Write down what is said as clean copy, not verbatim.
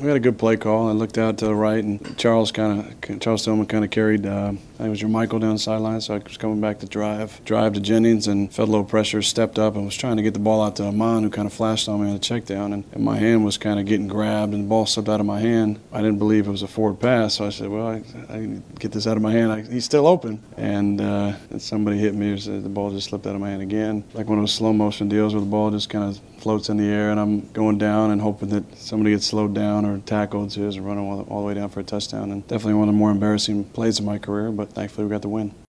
We had a good play call. I looked out to the right, and Charles Tillman kind of carried. I think it was Jermichael down the sideline, so I was coming back to drive to Jennings, and felt a little pressure. Stepped up and was trying to get the ball out to Amon, who kind of flashed on me on the check down, and my hand was kind of getting grabbed, and the ball slipped out of my hand. I didn't believe it was a forward pass, so I said, "Well, I can get this out of my hand. He's still open." And somebody hit me. The ball just slipped out of my hand again, like one of those slow motion deals where the ball just kind of floats in the air, and I'm going down and hoping that somebody gets slowed down or tackled, so he doesn't run all the way down for a touchdown. And definitely one of the more embarrassing plays of my career, but thankfully we got the win.